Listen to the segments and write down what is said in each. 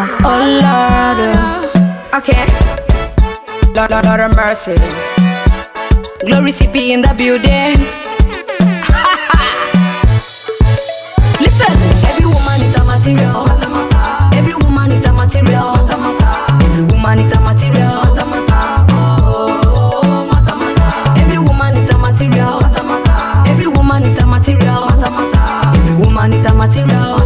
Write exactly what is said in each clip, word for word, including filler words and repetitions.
Oh Lord. Okay. Lord, Lord, Lord of mercy. Glory C P in the building. Listen. Every woman is a material. Every woman is a material. Every woman is a material. Oh, mata mata. Every woman is a material. Every woman is a material. Every woman is a material.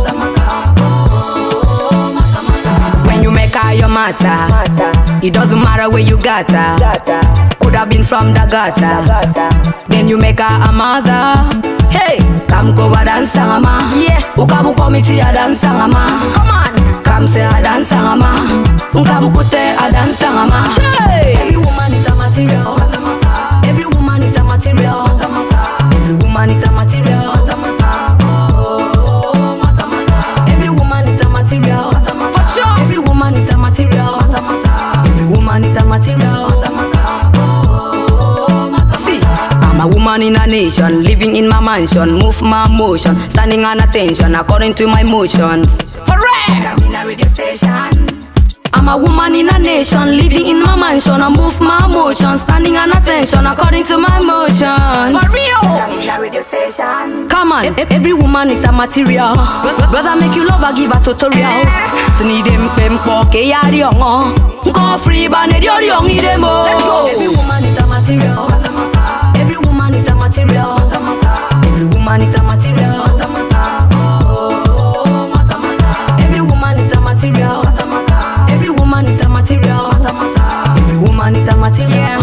Oh, mata mata. When you make her your matter, it doesn't matter where you got her. Could have been from the gutter. Then you make her a mother. Hey, come go a dance sangama. Yeah, ukabu komiti a dance sangama. Come on, come say a dance sangama. Ukabu kute a dance sangama. Hey, every woman is a material. Every woman is a material. Every woman is a material. Oh, mata mata. Every woman is a material. For sure. Every woman is a material. Every woman is a material. I'm a woman in a nation, living in my mansion, move my motion, standing on attention according to my motions. Correct! I'm in a radio station. I'm a woman in a nation, living in my mansion, I move my motion, standing on attention according to my motions. For real! I'm in a radio station. Come on, e- every woman is a material. Brother make you love, I give her tutorials. Sni dem pempo ke yari ongo. Go free bane diori ongi demo. Let's go! Every woman is a material. Every woman is a material. Every woman is a material. Oh, mata mata. Every woman is a material. Every woman is a material. Every woman is a material.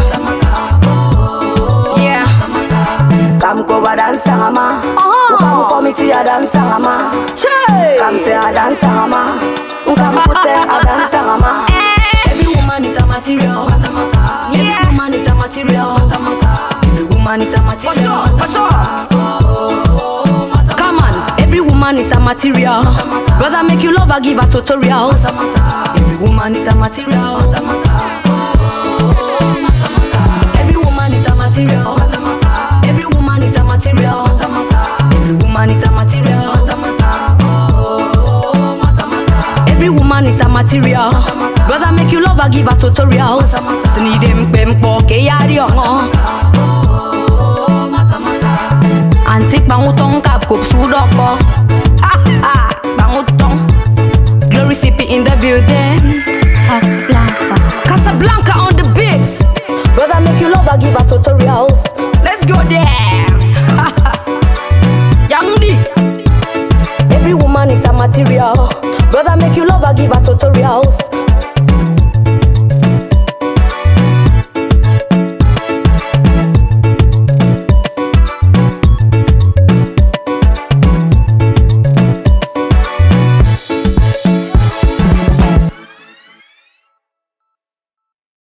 Yeah. Come go a dance sangama. Come committee a dance sangama. Come say a dance sangama. Come put a dance sangama. Every woman is a material. Every woman is a material. Every woman is a material. For sure, for sure. Oh, come on, every woman is a material. Brother make you love, I give her tutorials. Every woman is a material. Every woman is a material. Every woman is a material. Every woman is a material. Every woman is a material. Brother make you love, I give her tutorials. Sni dem pempo ke yari ongo. Antik bangutong kap kup sudoko. Ha ha, bangutong. Glory C P in the building. Casablanca, Casablanca on the beats. Brother make you love, I give her tutorials. Let's go there. Young D. Every woman is a material. Brother make you love, I give her tutorials.